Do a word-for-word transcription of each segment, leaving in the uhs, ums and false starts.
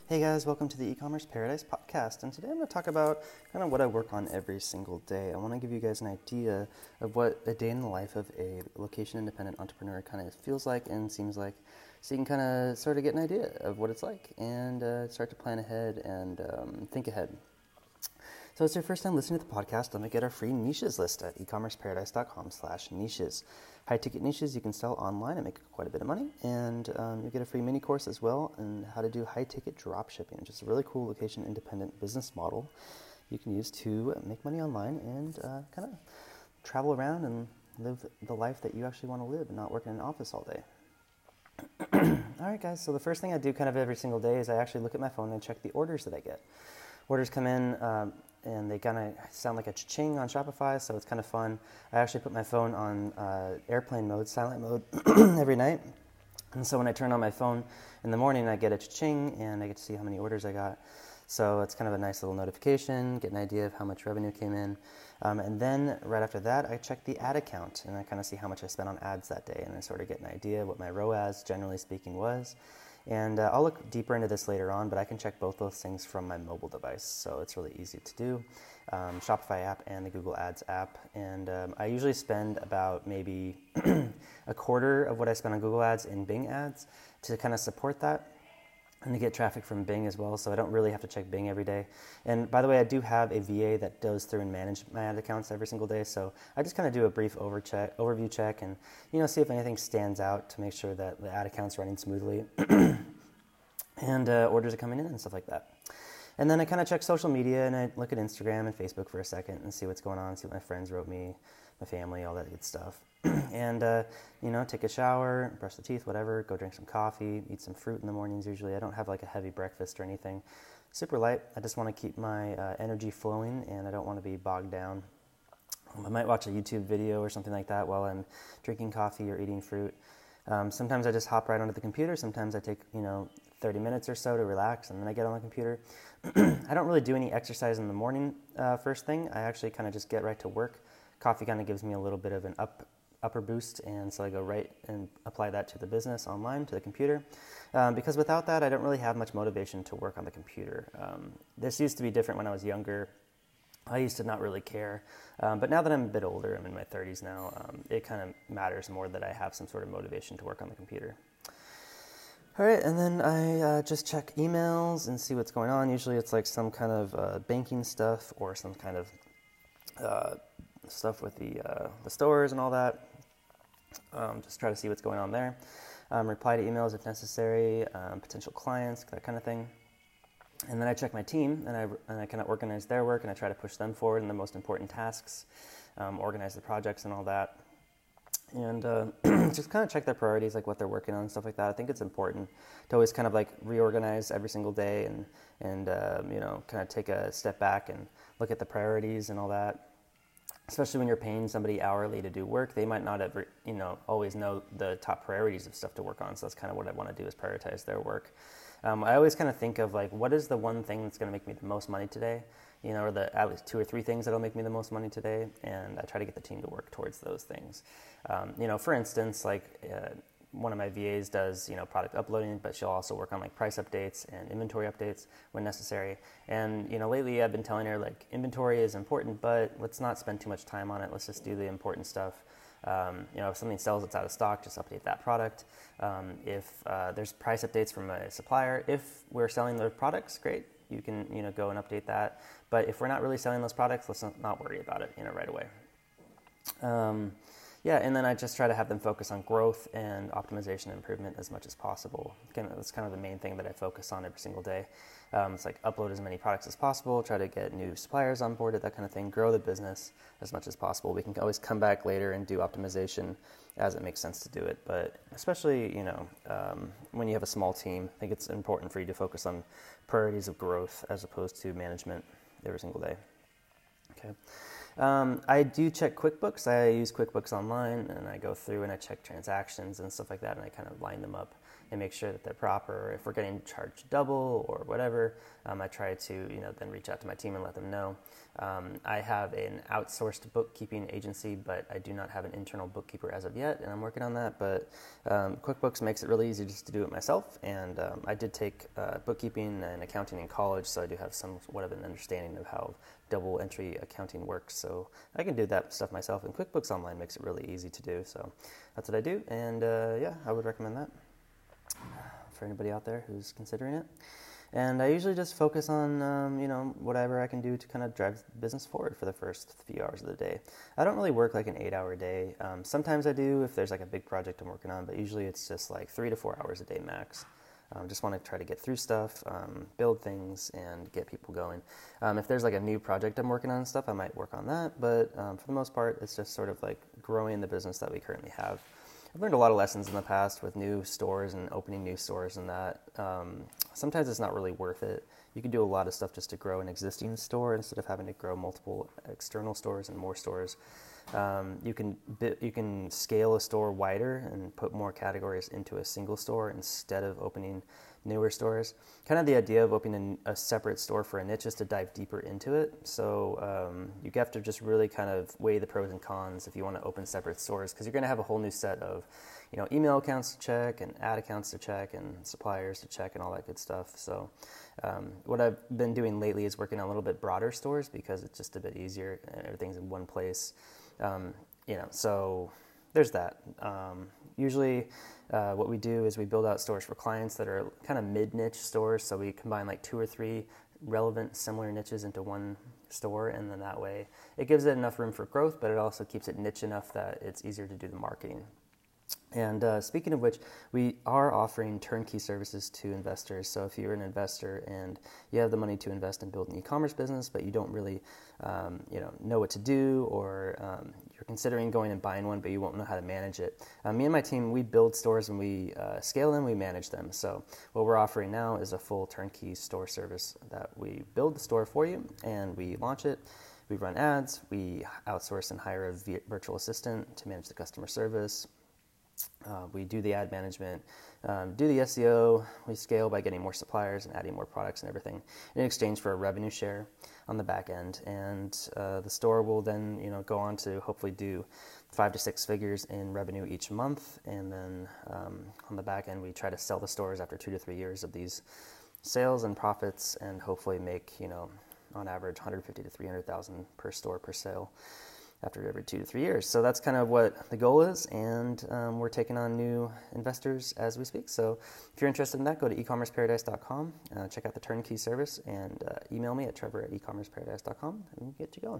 Hey guys, welcome to the E-commerce Paradise podcast, and today I'm going to talk about kind of what I work on every single day. I want to give you guys an idea of what a day in the life of a location-independent entrepreneur kind of feels like and seems like, so you can kind of sort of get an idea of what it's like and uh, start to plan ahead and um, think ahead. So if it's your first time listening to the podcast, let me get our free niches list at ecommerceparadise.com slash niches. High-ticket niches you can sell online and make quite a bit of money, and um, you get a free mini course as well on how to do high-ticket drop shipping, which is a really cool location-independent business model you can use to make money online and uh, kind of travel around and live the life that you actually want to live and not work in an office all day. All right, guys, so the first thing I do kind of every single day is I actually look at my phone and check the orders that I get. Orders come in, um, and they kind of sound like a cha-ching on Shopify, so it's kind of fun. I actually put my phone on uh, airplane mode, silent mode, every night. And so when I turn on my phone in the morning, I get a cha-ching, and I get to see how many orders I got. So it's kind of a nice little notification, get an idea of how much revenue came in. Um, and then right after that, I check the ad account, and I kind of see how much I spent on ads that day, and I sort of get an idea what my R O A S, generally speaking, was. And uh, I'll look deeper into this later on, but I can check both those things from my mobile device, so it's really easy to do. Um, Shopify app and the Google Ads app, and um, I usually spend about maybe a quarter of what I spend on Google Ads in Bing Ads to kind of support that and to get traffic from Bing as well, so I don't really have to check Bing every day. And by the way, I do have a V A that goes through and manages my ad accounts every single day, so I just kind of do a brief over check, overview check and you know see if anything stands out to make sure that the ad account's running smoothly and uh, orders are coming in and stuff like that. And then I kind of check social media and I look at Instagram and Facebook for a second and see what's going on, see what my friends wrote me, my family, all that good stuff. and, uh, you know, take a shower, brush the teeth, whatever, go drink some coffee, eat some fruit in the mornings usually. I don't have like a heavy breakfast or anything. Super light. I just want to keep my uh, energy flowing and I don't want to be bogged down. Um, I might watch a YouTube video or something like that while I'm drinking coffee or eating fruit. Um, sometimes I just hop right onto the computer. Sometimes I take, you know, thirty minutes or so to relax and then I get on the computer. I don't really do any exercise in the morning uh, first thing. I actually kind of just get right to work. Coffee kind of gives me a little bit of an up upper boost, and so I go right and apply that to the business online, to the computer. Um, because without that, I don't really have much motivation to work on the computer. Um, this used to be different when I was younger. I used to not really care, um, but now that I'm a bit older, I'm in my thirties now, um, it kind of matters more that I have some sort of motivation to work on the computer. All right, and then I uh, just check emails and see what's going on. Usually it's like some kind of uh, banking stuff or some kind of uh, stuff with the uh, the stores and all that. Um, just try to see what's going on there. Um, reply to emails if necessary, um, potential clients, that kind of thing. And then I check my team, and I, and I kind of organize their work, and I try to push them forward in the most important tasks, um, organize the projects and all that. And uh, just kind of check their priorities, like what they're working on and stuff like that. I think it's important to always kind of like reorganize every single day and, and um, you know, kind of take a step back and look at the priorities and all that. Especially when you're paying somebody hourly to do work, they might not ever, you know, always know the top priorities of stuff to work on. So that's kind of what I want to do is prioritize their work. Um, I always kind of think of like, what is the one thing that's going to make me the most money today? You know, or the at least two or three things that'll make me the most money today. And I try to get the team to work towards those things. Um, you know, for instance, like uh, one of my V As does, you know, product uploading, but she'll also work on like price updates and inventory updates when necessary. And, you know, lately I've been telling her like inventory is important, but let's not spend too much time on it. Let's just do the important stuff. Um, you know, if something sells that's out of stock, just update that product. Um, if uh, there's price updates from a supplier, if we're selling those products, great. You can, you know, go and update that. But if we're not really selling those products, let's not worry about it, you know, right away. Um, Yeah, and then I just try to have them focus on growth and optimization and improvement as much as possible. Again, that's kind of the main thing that I focus on every single day. Um, it's like upload as many products as possible, try to get new suppliers on board, that kind of thing, grow the business as much as possible. We can always come back later and do optimization as it makes sense to do it. But especially, you know, um, when you have a small team, I think it's important for you to focus on priorities of growth as opposed to management every single day. Okay. Um, I do check QuickBooks. I use QuickBooks online, and I go through and I check transactions and stuff like that, and I kind of line them up and make sure that they're proper. If we're getting charged double or whatever, um, I try to, you know, then reach out to my team and let them know. Um, I have an outsourced bookkeeping agency, but I do not have an internal bookkeeper as of yet, and I'm working on that. But um, QuickBooks makes it really easy just to do it myself, and um, I did take uh, bookkeeping and accounting in college, so I do have somewhat of an understanding of how double entry accounting works. So I can do that stuff myself, and QuickBooks Online makes it really easy to do. So that's what I do, and uh, yeah, I would recommend that for anybody out there who's considering it. And I usually just focus on, um, you know, whatever I can do to kind of drive business forward for the first few hours of the day. I don't really work like an eight-hour day. Um, sometimes I do if there's like a big project I'm working on, but usually it's just like three to four hours a day max. Um, just want to try to get through stuff, um, build things, and get people going. Um, if there's like a new project I'm working on and stuff, I might work on that. But um, for the most part, it's just sort of like growing the business that we currently have. I've learned a lot of lessons in the past with new stores and opening new stores and that. Um, sometimes it's not really worth it. You can do a lot of stuff just to grow an existing store instead of having to grow multiple external stores and more stores. Um, you can you can scale a store wider and put more categories into a single store instead of opening newer stores. Kind of the idea of opening a separate store for a niche is to dive deeper into it. So um, you have to just really kind of weigh the pros and cons if you want to open separate stores, because you're going to have a whole new set of, you know, email accounts to check and ad accounts to check and suppliers to check and all that good stuff. So um, what I've been doing lately is working on a little bit broader stores because it's just a bit easier and everything's in one place. Um, you know, so there's that. Um, usually uh, what we do is we build out stores for clients that are kind of mid-niche stores. So we combine like two or three relevant similar niches into one store, and then that way it gives it enough room for growth, but it also keeps it niche enough that it's easier to do the marketing. And uh, speaking of which, we are offering turnkey services to investors. So if you're an investor and you have the money to invest and build an e-commerce business, but you don't really um, you know, know what to do, or um, you're considering going and buying one, but you won't know how to manage it. Uh, me and my team, we build stores and we uh, scale them, we manage them. So what we're offering now is a full turnkey store service that we build the store for you and we launch it. We run ads, we outsource and hire a virtual assistant to manage the customer service. Uh, we do the ad management, um, do the S E O, we scale by getting more suppliers and adding more products and everything in exchange for a revenue share on the back end. And uh, the store will then, you know, go on to hopefully do five to six figures in revenue each month. And then um, on the back end, we try to sell the stores after two to three years of these sales and profits, and hopefully make, you know, on average one hundred fifty to three hundred thousand per store per sale after every two to three years. So that's kind of what the goal is, and um, we're taking on new investors as we speak. So if you're interested in that, go to e commerce paradise dot com, uh, check out the turnkey service, and uh, email me at trevor at e commerce paradise dot com, and we'll get you going.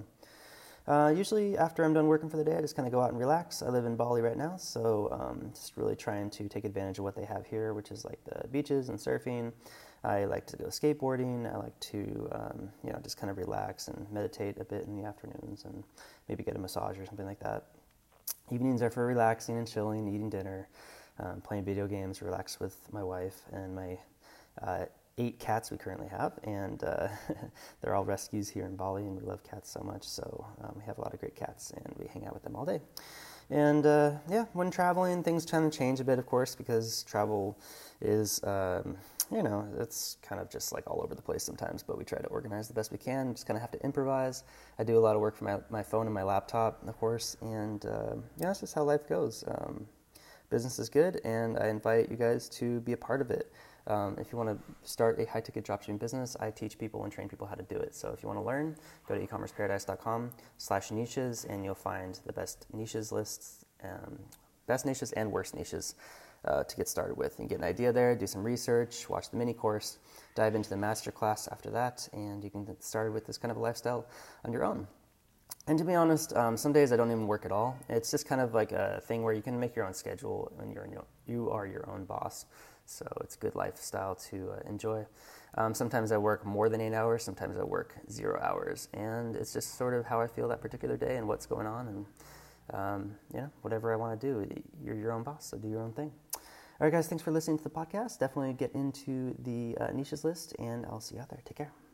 Uh, usually after I'm done working for the day, I just kind of go out and relax. I live in Bali right now, so um, just really trying to take advantage of what they have here, which is like the beaches and surfing. I like to go skateboarding. I like to, um, you know, just kind of relax and meditate a bit in the afternoons and maybe get a massage or something like that. Evenings are for relaxing and chilling, eating dinner, um, playing video games, relax with my wife and my uh, eight cats we currently have. And uh, they're all rescues here in Bali, and we love cats so much. So um, we have a lot of great cats, and we hang out with them all day. And uh, yeah, when traveling, things tend to change a bit, of course, because travel is, um, you know, it's kind of just like all over the place sometimes, but we try to organize the best we can. Just kind of have to improvise. I do a lot of work from my, my phone and my laptop, of course, and uh, yeah, that's just how life goes. Um, business is good, and I invite you guys to be a part of it. Um, if you want to start a high-ticket dropshipping business, I teach people and train people how to do it. So if you want to learn, go to e commerce paradise dot com slash niches, and you'll find the best niches lists, um, best niches and worst niches uh, to get started with. And get an idea there, do some research, watch the mini course, dive into the master class after that, and you can get started with this kind of a lifestyle on your own. And to be honest, um, some days I don't even work at all. It's just kind of like a thing where you can make your own schedule and you're in your, you are your own boss. So it's a good lifestyle to uh, enjoy. Um, sometimes I work more than eight hours. Sometimes I work zero hours. And it's just sort of how I feel that particular day and what's going on. And, um, you know, whatever I want to do, you're your own boss, so do your own thing. All right, guys, thanks for listening to the podcast. Definitely get into the uh, niches list, and I'll see you out there. Take care.